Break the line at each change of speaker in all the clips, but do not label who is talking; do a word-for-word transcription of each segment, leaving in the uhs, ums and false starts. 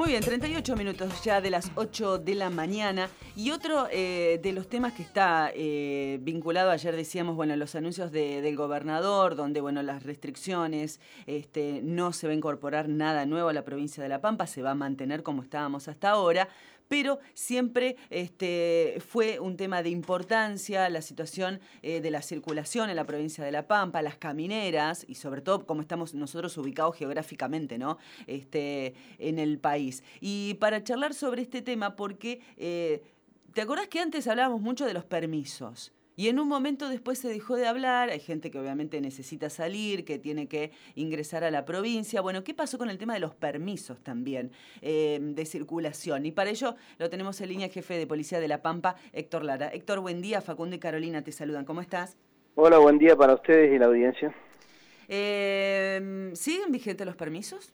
Muy bien, treinta y ocho minutos ya de las ocho de la mañana. Y otro eh, de los temas que está eh, vinculado, ayer decíamos, bueno, los anuncios de, del gobernador, donde, bueno, las restricciones, este, no se va a incorporar nada nuevo a la provincia de La Pampa, se va a mantener como estábamos hasta ahora, pero siempre este, fue un tema de importancia la situación eh, de la circulación en la provincia de La Pampa, las camineras y sobre todo cómo estamos nosotros ubicados geográficamente, ¿no? Este, en el país. Y para charlar sobre este tema, porque eh, ¿te acordás que antes hablábamos mucho de los permisos? Y en un momento después se dejó de hablar, hay gente que obviamente necesita salir, que tiene que ingresar a la provincia. Bueno, ¿qué pasó con el tema de los permisos también eh, de circulación? Y para ello lo tenemos en línea, jefe de policía de La Pampa, Héctor Lara. Héctor, buen día, Facundo y Carolina te saludan. ¿Cómo estás?
Hola, buen día para ustedes y la audiencia.
Eh, ¿Siguen vigentes los permisos?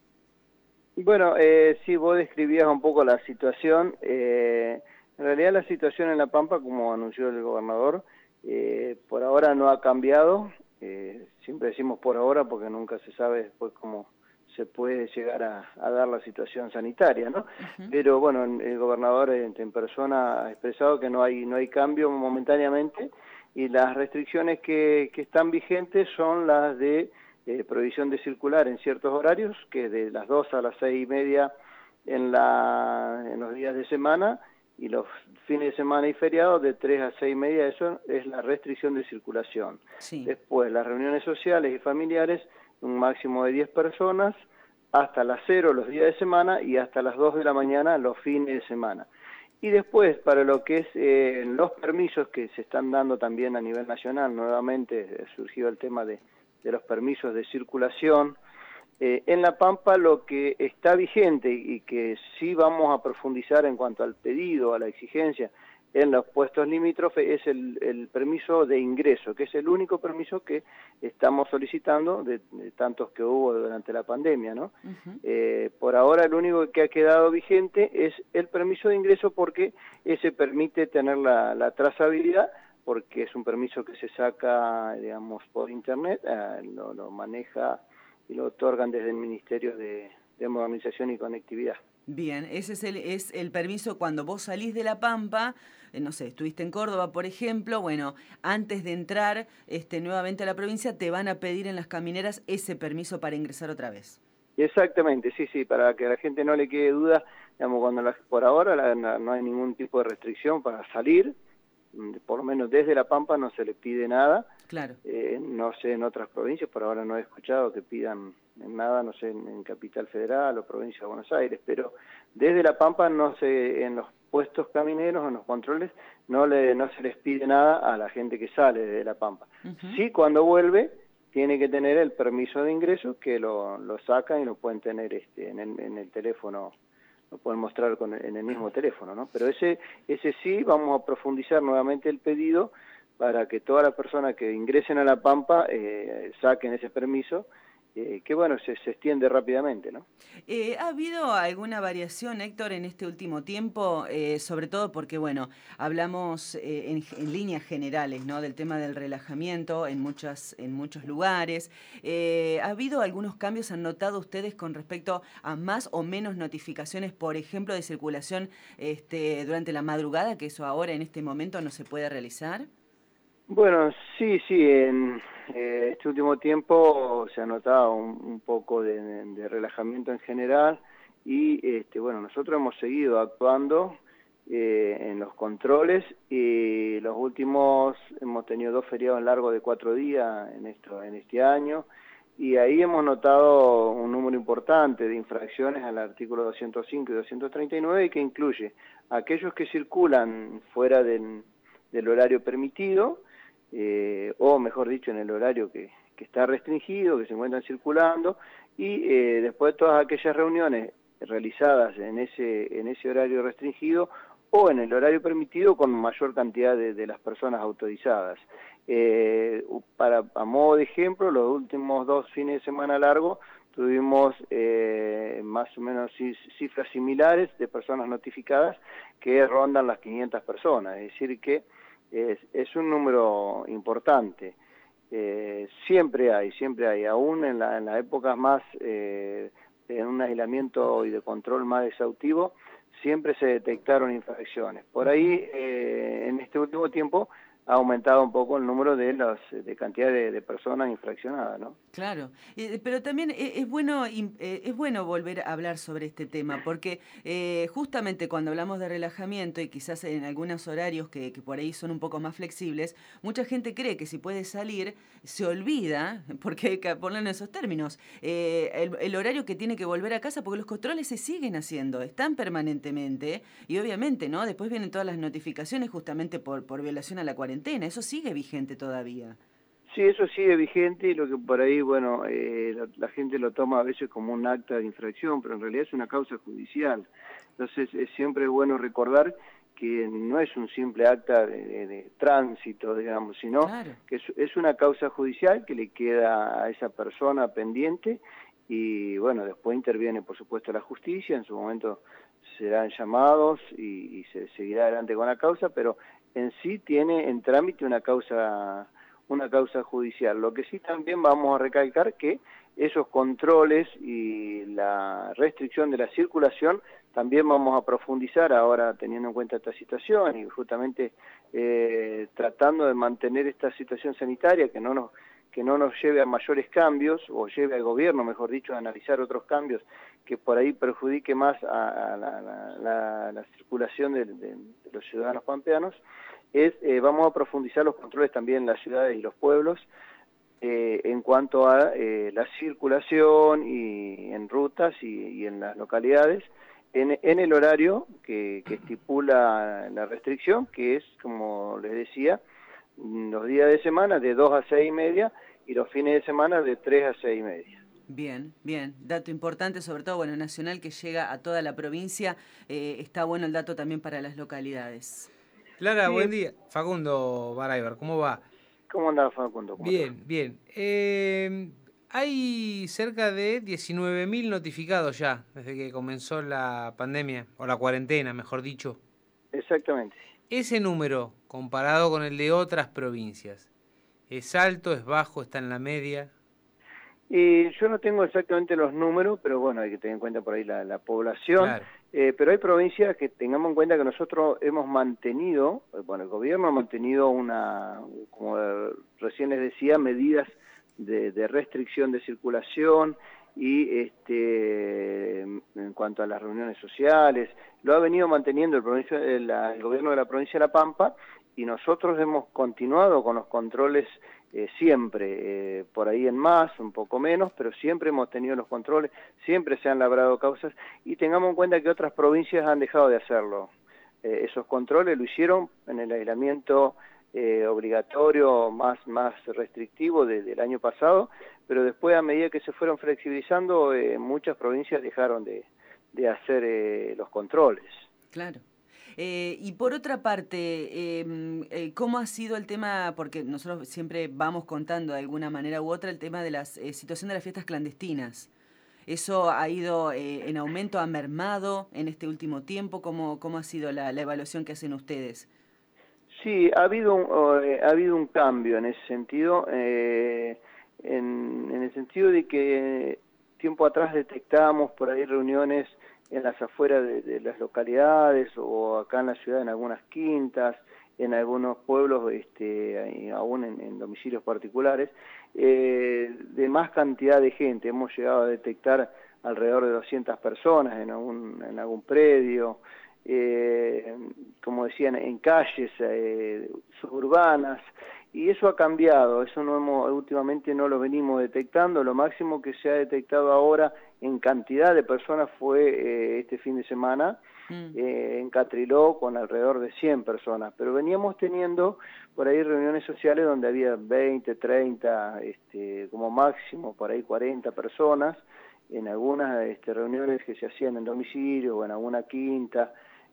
Bueno, eh, sí, vos describías un poco la situación. Eh, en realidad la situación en La Pampa, como anunció el gobernador, eh, por ahora no ha cambiado. Eh, siempre decimos por ahora porque nunca se sabe después cómo se puede llegar a, a dar la situación sanitaria, ¿no?
Uh-huh.
Pero bueno, el gobernador en, en persona ha expresado que no hay no hay cambio momentáneamente y las restricciones que, que están vigentes son las de Eh, prohibición de circular en ciertos horarios, que de las dos a las seis y media en, la, en los días de semana, y los fines de semana y feriados de tres a seis y media, eso es la restricción de circulación.
Sí.
Después, las reuniones sociales y familiares, un máximo de diez personas, hasta las cero los días de semana y hasta las dos de la mañana los fines de semana. Y después, para lo que es eh, los permisos que se están dando también a nivel nacional, nuevamente surgió el tema de de los permisos de circulación. Eh, en La Pampa lo que está vigente y que sí vamos a profundizar en cuanto al pedido, a la exigencia en los puestos limítrofes, es el, el permiso de ingreso, que es el único permiso que estamos solicitando de, de tantos que hubo durante la pandemia, ¿no? Uh-huh. Eh, por ahora el único que ha quedado vigente es el permiso de ingreso porque ese permite tener la, la trazabilidad, porque es un permiso que se saca, digamos, por internet, eh, lo, lo maneja y lo otorgan desde el Ministerio de, de Modernización y Conectividad.
Bien, ese es el, es el permiso cuando vos salís de La Pampa, eh, no sé, estuviste en Córdoba, por ejemplo, bueno, antes de entrar este, nuevamente a la provincia, te van a pedir en las camineras ese permiso para ingresar otra vez.
Exactamente, sí, sí, para que a la gente no le quede duda, digamos, cuando la, por ahora la, la, no hay ningún tipo de restricción para salir, por lo menos desde La Pampa no se le pide nada.
Claro.
Eh, no sé en otras provincias, por ahora no he escuchado que pidan nada, no sé, en, en Capital Federal o Provincia de Buenos Aires, pero desde La Pampa no se, en los puestos camineros, en los controles, no, le, no se les pide nada a la gente que sale de La Pampa. Uh-huh. Sí, cuando vuelve, tiene que tener el permiso de ingreso, que lo, lo sacan y lo pueden tener este, en, el, en el teléfono, lo pueden mostrar con el, en el mismo teléfono, ¿no? Pero ese, ese sí, vamos a profundizar nuevamente el pedido para que todas las personas que ingresen a La Pampa eh, saquen ese permiso, eh, que bueno, se, se extiende rápidamente, ¿no?
Eh, ¿Ha habido alguna variación, Héctor, en este último tiempo? Eh, sobre todo porque, bueno, hablamos eh, en, en líneas generales, ¿no? Del tema del relajamiento en, muchas, en muchos lugares. Eh, ¿Ha habido algunos cambios, han notado ustedes con respecto a más o menos notificaciones, por ejemplo, de circulación este, durante la madrugada, que eso ahora en este momento no se puede realizar?
Bueno, sí, sí, en eh, este último tiempo se ha notado un, un poco de, de relajamiento en general y este, bueno, nosotros hemos seguido actuando eh, en los controles y los últimos hemos tenido dos feriados largos de cuatro días en, esto, en este año y ahí hemos notado un número importante de infracciones al artículo doscientos cinco y doscientos treinta y nueve y que incluye a aquellos que circulan fuera del, del horario permitido, Eh, o mejor dicho en el horario que, que está restringido, que se encuentran circulando, y eh, después todas aquellas reuniones realizadas en ese, en ese horario restringido o en el horario permitido con mayor cantidad de, de las personas autorizadas. Eh, para, a modo de ejemplo, los últimos dos fines de semana largos tuvimos eh, más o menos cifras similares de personas notificadas que rondan las quinientas personas, es decir que Es, es un número importante. Eh, siempre hay, siempre hay, aún en, la, en las épocas más eh, en un aislamiento y de control más exhaustivo, siempre se detectaron infracciones. Por ahí, eh, en este último tiempo, ha aumentado un poco el número de las de cantidad de, de personas infraccionadas, ¿no?
Claro, eh, pero también e- es bueno im- eh, es bueno volver a hablar sobre este tema, porque eh, justamente cuando hablamos de relajamiento y quizás en algunos horarios que, que por ahí son un poco más flexibles, mucha gente cree que si puede salir, se olvida, porque hay que ponerlo en esos términos, eh, el, el horario que tiene que volver a casa, porque los controles se siguen haciendo, están permanentemente, y obviamente, ¿no? Después vienen todas las notificaciones justamente por, por violación a la cuarentena, eso sigue vigente todavía.
Sí, eso sigue vigente y lo que por ahí, bueno, eh, la, la gente lo toma a veces como un acta de infracción, pero en realidad es una causa judicial. Entonces es siempre bueno recordar que no es un simple acta de, de, de tránsito, digamos, sino
Claro.
que es, es una causa judicial que le queda a esa persona pendiente y, bueno, después interviene, por supuesto, la justicia, en su momento serán llamados y, y se seguirá adelante con la causa, pero en sí tiene en trámite una causa una causa judicial. Lo que sí también vamos a recalcar que esos controles y la restricción de la circulación también vamos a profundizar ahora teniendo en cuenta esta situación y justamente eh, tratando de mantener esta situación sanitaria que no nos que no nos lleve a mayores cambios o lleve al gobierno, mejor dicho, a analizar otros cambios que por ahí perjudique más a, a la, la, la, la circulación de, de, de los ciudadanos pampeanos. Es, eh, vamos a profundizar los controles también en las ciudades y los pueblos eh, en cuanto a eh, la circulación y en rutas y, y en las localidades en, en el horario que, que estipula la restricción, que es, como les decía, los días de semana de dos a seis y media y los fines de semana de tres a seis y media.
Bien, bien. Dato importante, sobre todo, bueno, nacional que llega a toda la provincia. Eh, está bueno el dato también para las localidades.
Clara,
Sí,
buen día. Facundo Baraybar, ¿cómo va?
¿cómo andás, Facundo? ¿Cómo te va?
Bien, bien. Eh, hay cerca de diecinueve mil notificados ya desde que comenzó la pandemia, o la cuarentena, mejor dicho.
Exactamente.
Ese número, comparado con el de otras provincias, ¿es alto, es bajo, está en la media?
Y yo no tengo exactamente los números, pero bueno, hay que tener en cuenta por ahí la, la población.
Claro.
Eh, pero hay provincias que tengamos en cuenta que nosotros hemos mantenido, eh, bueno, el gobierno ha mantenido una, como recién les decía, medidas de, de restricción de circulación y este en cuanto a las reuniones sociales, lo ha venido manteniendo el, provincia, el, el gobierno de la provincia de La Pampa y nosotros hemos continuado con los controles eh, siempre, eh, por ahí en más, un poco menos, pero siempre hemos tenido los controles, siempre se han labrado causas y tengamos en cuenta que otras provincias han dejado de hacerlo. Eh, esos controles lo hicieron en el aislamiento eh, obligatorio más, más restrictivo de, del año pasado, pero después a medida que se fueron flexibilizando, eh, muchas provincias dejaron de, de hacer eh, los controles.
Claro. Eh, y por otra parte, eh, eh, ¿cómo ha sido el tema? Porque nosotros siempre vamos contando de alguna manera u otra el tema de la eh, situación de las fiestas clandestinas. ¿Eso ha ido eh, en aumento, ha mermado en este último tiempo? ¿Cómo, cómo ha sido la, la evaluación que hacen ustedes?
Sí, ha habido un, eh, ha habido un cambio en ese sentido, eh, en, en el sentido de que tiempo atrás detectábamos por ahí reuniones en las afueras de, de las localidades o acá en la ciudad en algunas quintas, en algunos pueblos, este, aún en, en domicilios particulares, eh, de más cantidad de gente. Hemos llegado a detectar alrededor de doscientas personas en algún, en algún predio. Eh, como decían, en calles eh, suburbanas, y eso ha cambiado, eso no hemos, últimamente no lo venimos detectando, lo máximo que se ha detectado ahora en cantidad de personas fue eh, este fin de semana,
Mm.
eh, en Catriló con alrededor de cien personas, pero veníamos teniendo por ahí reuniones sociales donde había veinte, treinta, este, como máximo por ahí cuarenta personas, en algunas este, reuniones que se hacían en domicilio o en alguna quinta.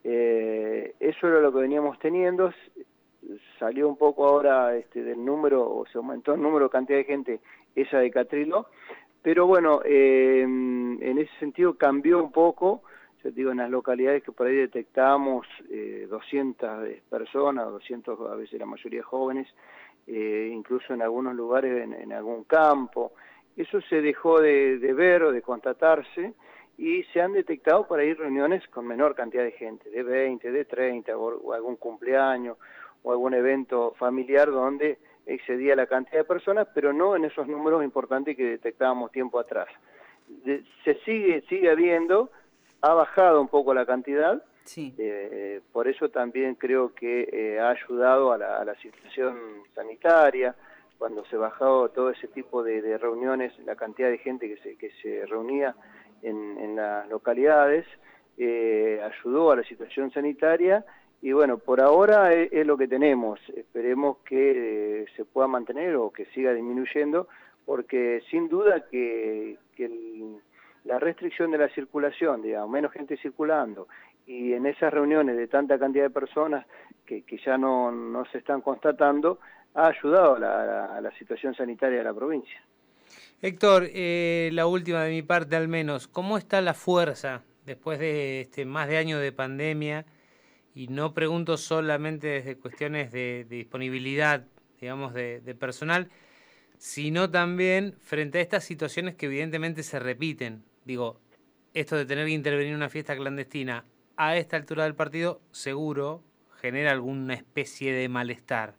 Eh, eso era lo que veníamos teniendo, salió un poco ahora este, del número, o se aumentó el número, cantidad de gente, esa de Catriló, pero bueno, eh, en ese sentido cambió un poco, yo digo, en las localidades que por ahí detectamos eh, doscientas personas, doscientos, a veces la mayoría jóvenes, eh, incluso en algunos lugares, en, en algún campo, eso se dejó de, de ver o de constatarse y se han detectado por ahí reuniones con menor cantidad de gente, de veinte, de treinta, o, o algún cumpleaños o algún evento familiar donde excedía la cantidad de personas, pero no en esos números importantes que detectábamos tiempo atrás. De, se sigue, sigue habiendo, ha bajado un poco la cantidad,
sí.
eh, por eso también creo que eh, ha ayudado a la, a la situación sanitaria, cuando se bajó todo ese tipo de, de reuniones, la cantidad de gente que se, que se reunía en, en las localidades, eh, ayudó a la situación sanitaria. Y bueno, por ahora es, es lo que tenemos. Esperemos que eh, se pueda mantener o que siga disminuyendo, porque sin duda que, que el, la restricción de la circulación, digamos, menos gente circulando, y en esas reuniones de tanta cantidad de personas que, que ya no, no se están constatando, ha ayudado a la, a la situación sanitaria de la provincia.
Héctor, eh, la última de mi parte al menos, ¿cómo está la fuerza después de este más de años de pandemia? Y no pregunto solamente desde cuestiones de, de disponibilidad, digamos, de, de personal, sino también frente a estas situaciones que evidentemente se repiten. Digo, esto de tener que intervenir en una fiesta clandestina a esta altura del partido, seguro genera alguna especie de malestar.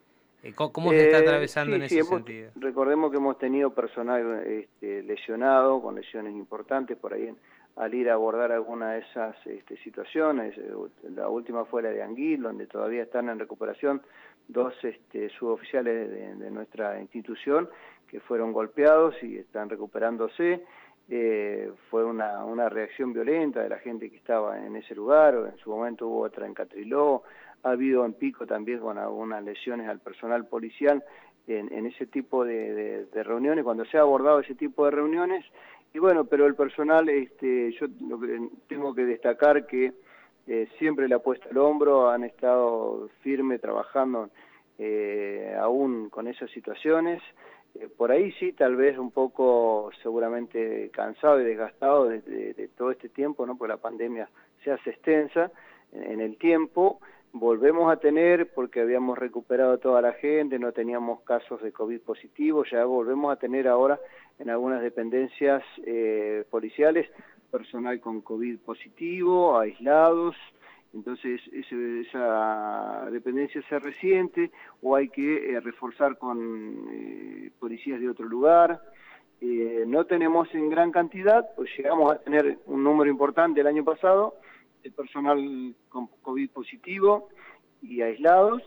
¿Cómo se está
Eh,
atravesando
sí,
en
sí,
ese
hemos,
sentido?
recordemos que hemos tenido personal este, lesionado, con lesiones importantes, por ahí en, al ir a abordar alguna de esas este, situaciones. La última fue la de Anguil, donde todavía están en recuperación dos este, suboficiales de, de nuestra institución que fueron golpeados y están recuperándose. Eh, fue una, una reacción violenta de la gente que estaba en ese lugar, o en su momento hubo otra en Catriló. Ha habido en Pico también con algunas lesiones al personal policial en, en ese tipo de, de, de reuniones, cuando se ha abordado ese tipo de reuniones. Y bueno, pero el personal, este, yo lo que tengo que destacar que eh, siempre le ha puesto el hombro, han estado firme trabajando eh, aún con esas situaciones. Eh, por ahí sí, tal vez un poco seguramente cansado y desgastado de, de, de todo este tiempo, ¿no? Porque la pandemia se hace extensa en, en el tiempo. Volvemos a tener, porque habíamos recuperado toda la gente, no teníamos casos de COVID positivos, ya volvemos a tener ahora en algunas dependencias eh, policiales personal con COVID positivo, aislados. Entonces ese, esa dependencia se resiente o hay que eh, reforzar con eh, policías de otro lugar. Eh, no tenemos en gran cantidad, pues llegamos a tener un número importante el año pasado, de personal con COVID positivo y aislados.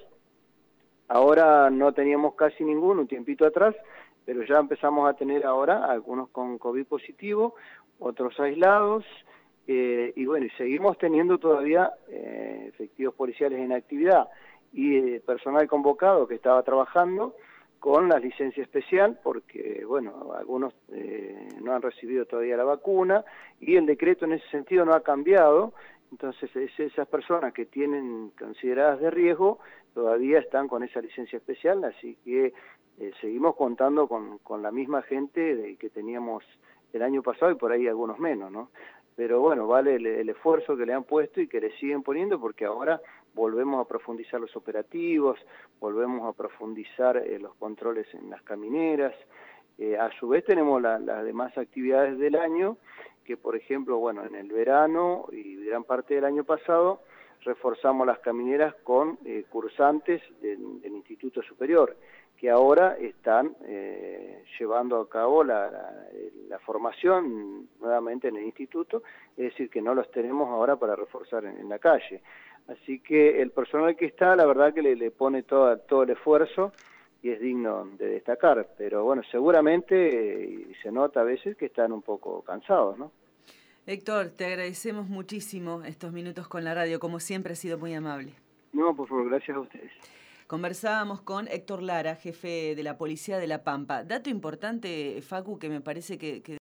Ahora no teníamos casi ninguno, un tiempito atrás, pero ya empezamos a tener ahora algunos con COVID positivo, otros aislados, eh, y bueno, y seguimos teniendo todavía eh, efectivos policiales en actividad y eh, personal convocado que estaba trabajando con la licencia especial, porque, bueno, algunos eh, no han recibido todavía la vacuna y el decreto en ese sentido no ha cambiado. Entonces es esas personas que tienen consideradas de riesgo todavía están con esa licencia especial, así que eh, seguimos contando con, con la misma gente de, que teníamos el año pasado y por ahí algunos menos, ¿no? Pero bueno, vale el, el esfuerzo que le han puesto y que le siguen poniendo, porque ahora volvemos a profundizar los operativos, volvemos a profundizar eh, los controles en las camineras. Eh, a su vez tenemos la, las demás actividades del año, que por ejemplo, bueno, en el verano y gran parte del año pasado reforzamos las camineras con eh, cursantes del, del Instituto Superior, que ahora están eh, llevando a cabo la, la, la formación nuevamente en el instituto, es decir, que no los tenemos ahora para reforzar en, en la calle. Así que el personal que está, la verdad que le, le pone todo, todo el esfuerzo y es digno de destacar, pero bueno, seguramente eh, se nota a veces que están un poco cansados, ¿no?
Héctor, te agradecemos muchísimo estos minutos con la radio, como siempre ha sido muy amable.
No, por favor, gracias a ustedes.
Conversábamos con Héctor Lara, jefe de la Policía de La Pampa. Dato importante, Facu, que me parece que... que